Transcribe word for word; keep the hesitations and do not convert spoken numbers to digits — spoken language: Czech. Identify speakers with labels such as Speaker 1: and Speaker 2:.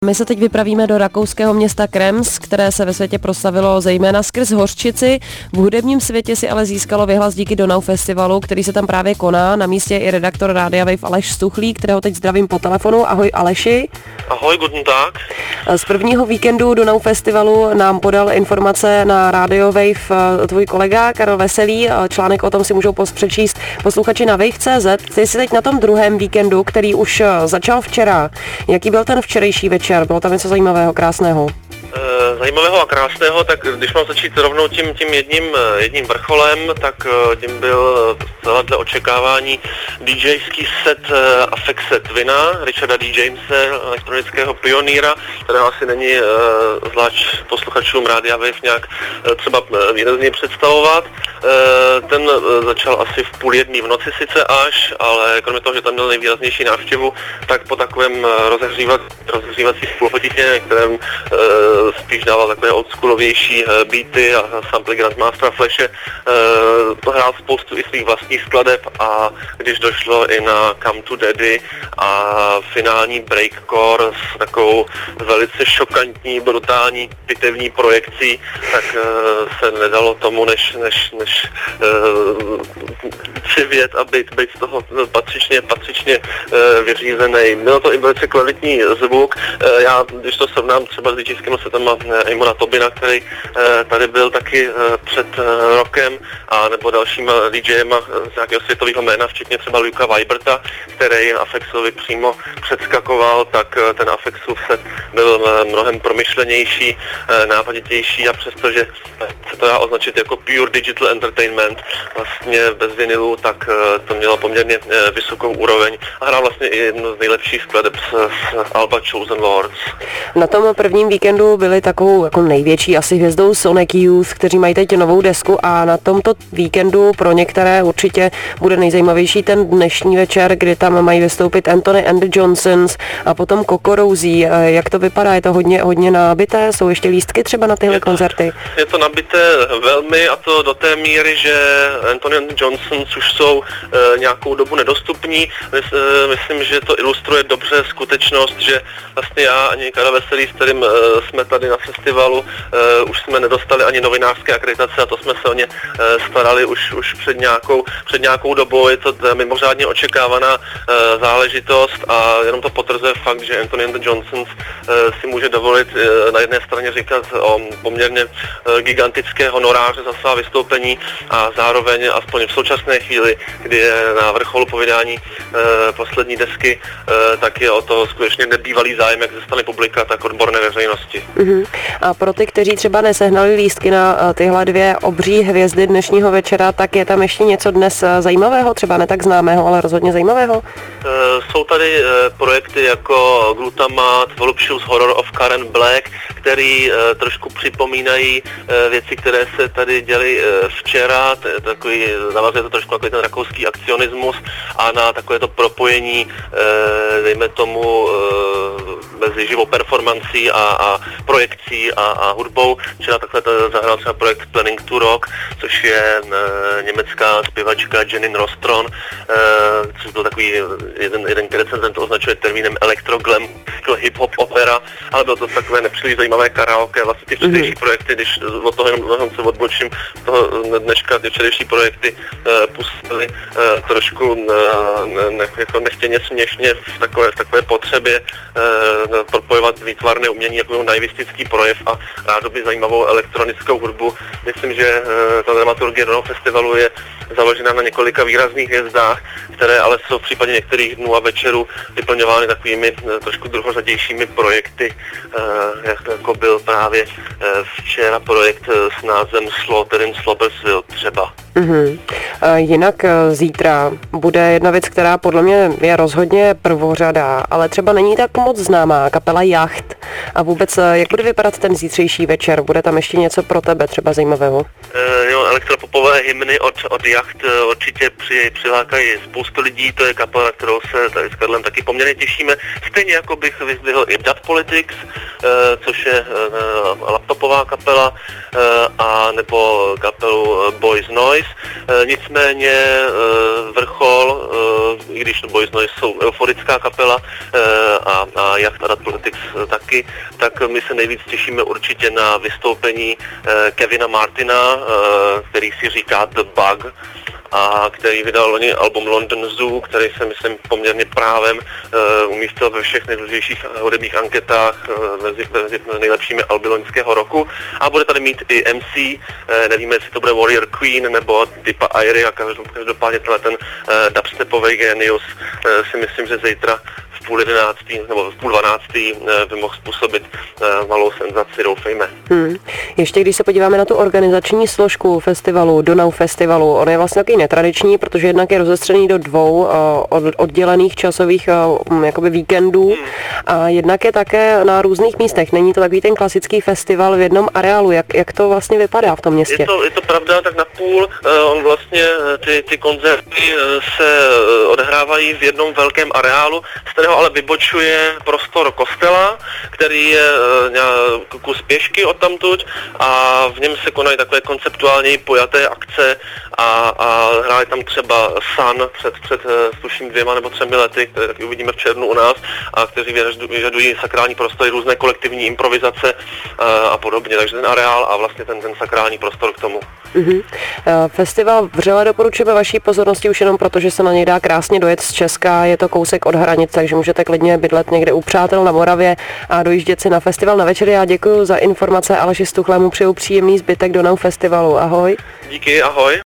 Speaker 1: My se teď vypravíme do rakouského města Krems, které se ve světě proslavilo zejména skrz hořčici. V hudebním světě si ale získalo vyhlas díky Donau festivalu, který se tam právě koná. Na místě je i redaktor Rádia Wave Aleš Stuchlík, kterého teď zdravím po telefonu. Ahoj Aleši.
Speaker 2: Ahoj, guten Tag.
Speaker 1: Z prvního víkendu Donau festivalu nám podal informace na Radio Wave tvůj kolega Karel Veselý. Článek o tom si můžou přečíst posluchači na wave tečka cé zet. Ty jsi teď na tom druhém víkendu, který už začal včera. Jaký byl ten včerejší večer? Bylo tam něco zajímavého, krásného?
Speaker 2: Zajímavého a krásného, tak když mám začít rovnou tím, tím jedním, jedním vrcholem, tak tím byl celé dle očekávání DJský set Afexe Twina, Richarda D. Jamese, elektronického pionýra, kterého asi není zvlášť posluchačům Rádia Wave nějak třeba výrazně představovat. Ten začal asi v půl jedný v noci sice až, ale kromě toho, že tam měl nejvýraznější návštěvu, tak po takovém rozehřívat, rozehřívací půlhodině, kterém spíš dával takové oldschoolovější beaty a samply Grandmastera Flashe, to hrál spoustu i svých vlastních skladeb a když došlo i na Come to Daddy a finální breakcore s takovou velice šokantní, brutální pitevní projekcí, tak se nedalo tomu, než, než, než přivět a být, být z toho patřičně, patřičně vyřízený. Bylo to i velice kvalitní zvuk. Já, když to srovnám třeba s DJským setem Eamona Tobina, který tady byl taky před rokem, a nebo dalšíma DJema z nějakého světového jména, včetně třeba Luka Weiberta, který Afexovi přímo předskakoval, tak ten Afexův set byl mnohem promyšlenější, nápaditější a přestože se to dá označit jako pure digital entertainment, vlastně bez vinilu, tak to mělo poměrně vysokou úroveň a hrál vlastně i jednu z nejlepších skladeb z, z alba Chosen Lords.
Speaker 1: Na tom prvním víkendu byli takovou jako největší asi hvězdou Sonic Youth, kteří mají teď novou desku, a na tomto víkendu pro některé určitě bude nejzajímavější ten dnešní večer, kdy tam mají vystoupit Anthony and the Johnsons a potom Coco Rosie. Jak to vypadá? Je to hodně, hodně nabité? Jsou ještě lístky třeba na tyhle
Speaker 2: je to,
Speaker 1: koncerty?
Speaker 2: Je to nabité velmi, a to do té míry, že Anthony and the Johnsons už jsou e, nějakou dobu nedostupní. Mys, e, myslím, že to ilustruje dobře skutečnost, že vlastně já ani Karel Veselý, s kterým e, jsme tady na festivalu, e, už jsme nedostali ani novinářské akreditace a to jsme se o ně e, starali už, už před, nějakou, před nějakou dobou. Je to mimořádně očekávaná e, záležitost a jenom to potvrzuje fakt, že Anthony and the Johnsons e, si může dovolit e, na jedné straně říkat o poměrně e, gigantické honoráře za svá vystoupení a zároveň aspoň v současné chvíli, kdy je na vrcholu povídání e, poslední desky, e, tak je o to skutečně nebývalý zájem jak ze strany publika, tak odborné veřejnosti.
Speaker 1: Uh-huh. A pro ty, kteří třeba nesehnali lístky na tyhle dvě obří hvězdy dnešního večera, tak je tam ještě něco dnes zajímavého, třeba ne tak známého, ale rozhodně zajímavého?
Speaker 2: E, jsou tady e, projekty jako Glutamat, Voluptuous Horror of Karen Black, který e, trošku připomínají e, věci, které se tady děly e, včera, t- takový, navazuje to trošku jako ten rakouský akcionismus a na takové to propojení, e, dejme tomu, e, mezi živou performancí a, a projekcí a, a hudbou. Včera takhle zahrál třeba projekt Planning to Rock, což je e, německá zpěvačka Janine Rostron, e, což byl takový jeden, jeden recenzent to označuje termínem electroglam, hip-hop opera, ale bylo to takové nepříliš zajímavé karaoke. Vlastně ty včerejší mm-hmm. projekty, když od toho jenom, jenom se odbočím, z toho dneška ty včerejší projekty e, pustili e, trošku e, ne, jako nechtěně směšně v takové, v takové potřebě e, propojovat výtvarné umění jako naivistický projev a rádoby zajímavou elektronickou hudbu. Myslím, že e, ta dramaturgie Donau festivalu je založena na několika výrazných hvězdách, které ale jsou v případě některých dnů a večerů vyplňovány takovými e, trošku druhořadějšími projekty, e, jako byl právě e, včera projekt s názvem Slaughter in Slaughterville třeba.
Speaker 1: Mm-hmm. Jinak zítra bude jedna věc, která podle mě je rozhodně prvořadá, ale třeba není tak moc známá, kapela Yacht. A vůbec, jak bude vypadat ten zítřejší večer? Bude tam ještě něco pro tebe třeba zajímavého?
Speaker 2: E, jo, elektropopové hymny od, od jacht určitě při, přilákají spoustu lidí, to je kapela, na kterou se tady s Karlem taky poměrně těšíme. Stejně jako bych vyzdvihl i Dat Politics, e, což je e, laptopová kapela, e, a nebo kapelu Boys Noise. E, nicméně e, vrchol, e, i když Boys Noise jsou euforická kapela e, a, a Yacht a Dat Politics taky, tak my se nejvíc těšíme určitě na vystoupení e, Kevina Martina, e, který si říká The Bug, a který vydal loni album London Zoo, který se, myslím, poměrně právem uh, umístil ve všech nejdůležitějších hudebních anketách uh, mezi, mezi nejlepšími alby loňského roku. A bude tady mít i M C, uh, nevíme, jestli to bude Warrior Queen nebo Tipa Airy, a každopádně tenhle ten uh, dubstepový genius uh, si myslím, že zítra v půl jedenáctý nebo v půl dvanáctý by mohl způsobit uh, malou senzaci, doufejme.
Speaker 1: Hmm. Ještě když se podíváme na tu organizační složku festivalu, Donau festivalu, on je vlastně taky netradiční, protože jednak je rozestřený do dvou uh, oddělených časových uh, jakoby víkendů hmm. a jednak je také na různých místech. Není to takový ten klasický festival v jednom areálu. Jak, jak to vlastně vypadá v tom městě?
Speaker 2: Je to, je to pravda, tak na půl. Uh, on vlastně, ty, ty koncerty uh, se uh, odehrávají v jednom velkém areálu, z kterého ale vybočuje prostor kostela, který je uh, kus pěšky odtamtud, a v něm se konají takové konceptuálně pojaté akce a, a hráli tam třeba Sun před, před tuším dvěma nebo třemi lety, které taky uvidíme v červnu u nás, a kteří vyžadují sakrální prostory, různé kolektivní improvizace a, a podobně, takže ten areál a vlastně ten, ten sakrální prostor k tomu.
Speaker 1: Mm-hmm. Festival vřele doporučujeme vaší pozornosti už jenom proto, že se na něj dá krásně dojet z Česka, je to kousek od hranic, takže můžete klidně bydlet někde u přátel na Moravě a dojíždět si na festival na večer. Já děkuji za informace Aleši Stuchlému, přeju příjemný zbytek Donau festivalu. Ahoj.
Speaker 2: Díky, ahoj.